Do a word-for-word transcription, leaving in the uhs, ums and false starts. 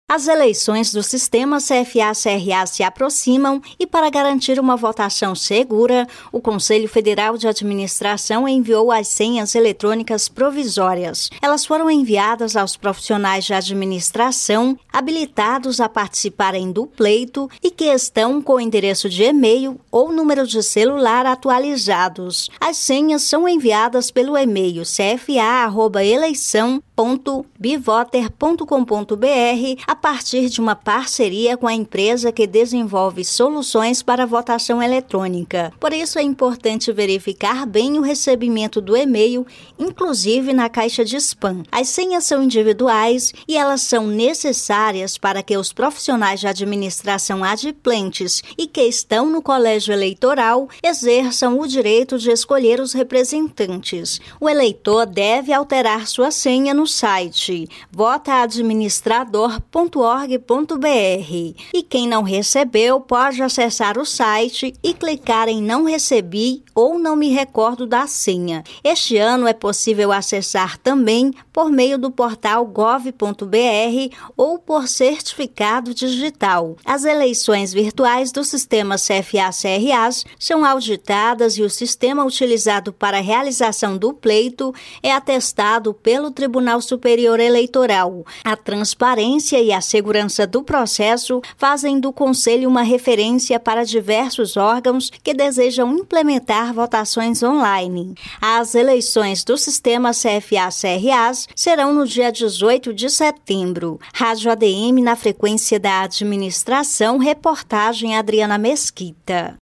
As eleições do sistema C F A-C R A se aproximam e, para garantir uma votação segura, o Conselho Federal de Administração enviou as senhas eletrônicas provisórias. Elas foram enviadas aos profissionais de administração habilitados a participarem do pleito e que estão com endereço de e-mail ou número de celular atualizados. As senhas são enviadas pelo e-mail c f a arroba eleição ponto bivoter ponto com ponto b r a partir de uma parceria com a empresa que desenvolve soluções para votação eletrônica. Por isso é importante verificar bem o recebimento do e-mail, inclusive na caixa de spam. As senhas são individuais e elas são necessárias para que os profissionais de administração adimplentes e que estão no colégio eleitoral exerçam o direito de escolher os representantes. O eleitor deve alterar sua senha no site vota administrador ponto org ponto b r e quem não recebeu pode acessar o site e clicar em não recebi ou não me recordo da senha. Este ano é possível acessar também por meio do portal gov ponto b r ou por certificado digital. As eleições virtuais do sistema C F A-C R A são auditadas e o sistema utilizado para a realização do pleito é atestado pelo Tribunal Superior Eleitoral. A transparência e a segurança do processo fazem do Conselho uma referência para diversos órgãos que desejam implementar votações online. As eleições do sistema C F A-C R A serão no dia dezoito de setembro. Rádio A D M na frequência da administração, reportagem Adriana Mesquita.